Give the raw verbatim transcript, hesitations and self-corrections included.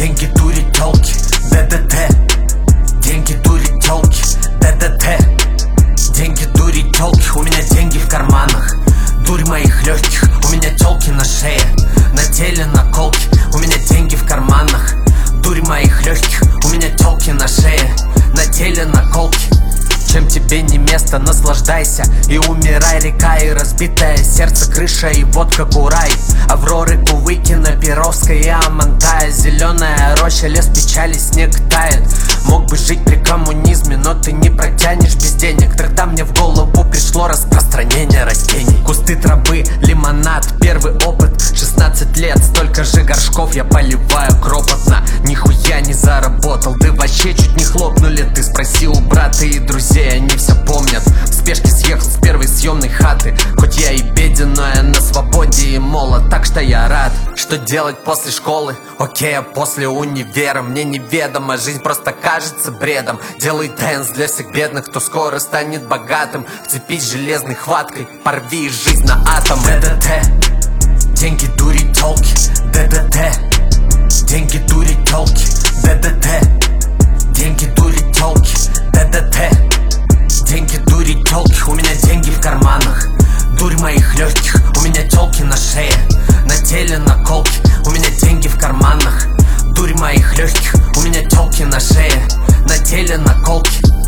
Деньги, дури, тёлки, ДДТ. Деньги, дури, тёлки, ДДТ. Деньги, дури, тёлки, у меня деньги в карманах. Дурь моих легких, у меня тёлки на шее, на теле наколки, у меня деньги в карманах. Дурь моих легких, у меня тёлки на шее, на теле наколки. Чем тебе не место, наслаждайся и умирай, река и разбитое сердце, крыша и водка Курай. Авроры, Кувыкина, Перовская и Амантая. Зеленая роща, лес печали, снег тает. Мог бы жить при коммунизме, но ты не протянешь без денег. Тогда мне в голову пришло распространение растений. Кусты, травы, лимонад, первый опыт. Шестнадцать лет, столько же горшков я поливаю кропотно. Нихуя не заработал, ты вообще чуть не хлопнули. Ты спроси у брата и друзей, они все помнят. В спешке съехал с первой съемной хаты. Хоть я и беден, но я на свободе и молод. Так что я рад. Что делать после школы? Окей, а после универа мне неведомо. Жизнь просто кажется бредом. Делай дэнс для всех бедных, кто скоро станет богатым. Вцепись железной хваткой, порви жизнь на атом. ДДТ. Деньги, дури, тёлки, ДДТ. Деньги, дури, тёлки, ДДТ. Деньги, дури, тёлки, ДДТ. Деньги, дури, тёлки, у меня деньги в карманах. Дурь моих легких, у меня тёлки на шее, на теле наколки, у меня деньги в карманах. Дурь моих легких, у меня тёлки на шее, на теле наколки.